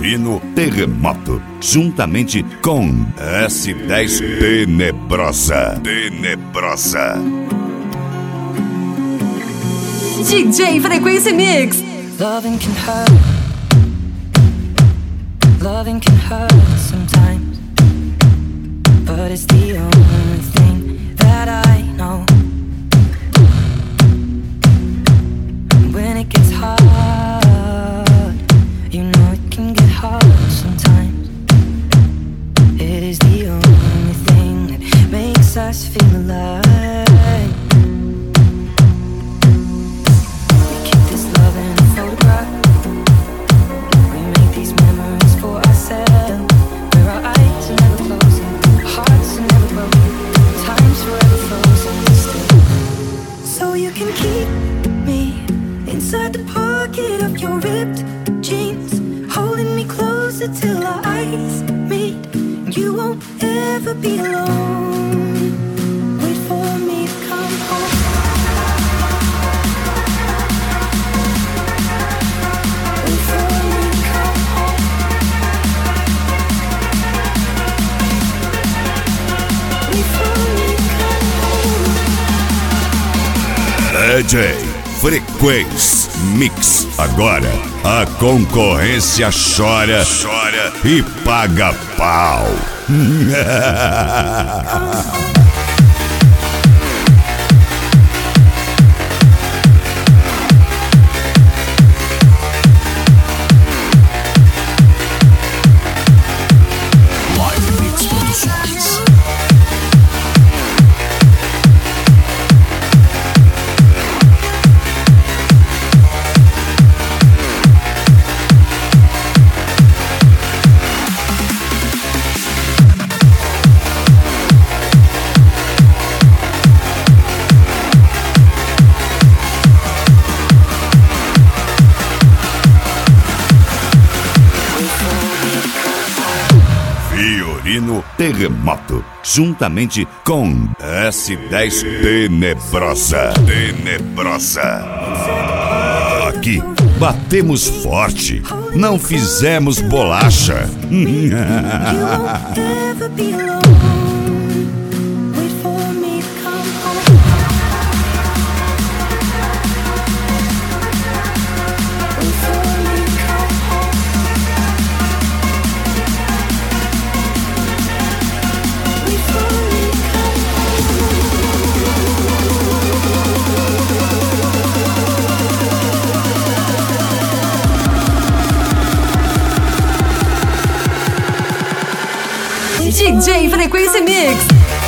Fiorino Terremoto, juntamente com S10 Tenebrosa. DJ Frequência Mix. Loving can hurt. Loving can hurt sometimes, but it's the only thing that I know. When it gets hard, you know it can get hard sometimes. It is the only thing that makes us feel alive. We keep this love in a photograph. We make these memories for ourselves, where our eyes are never closing, our hearts are never broken, time's forever frozen still. So you can keep me inside the pocket of your ripped jeans, holding me closer till our eyes meet. You won't ever be alone. Wait for me to come home. Wait for me to come home. Wait for me to come home. DJ Frequência Mix. Agora a concorrência chora e paga pau. Live Mix Produções. Fiorino Terremoto, juntamente com S10 Tenebrosa. Aqui batemos forte, não fizemos bolacha. You won't ever be alone. Wait for me to come home. Wait for me to come home. Wait for me to come DJ Frequência Mix.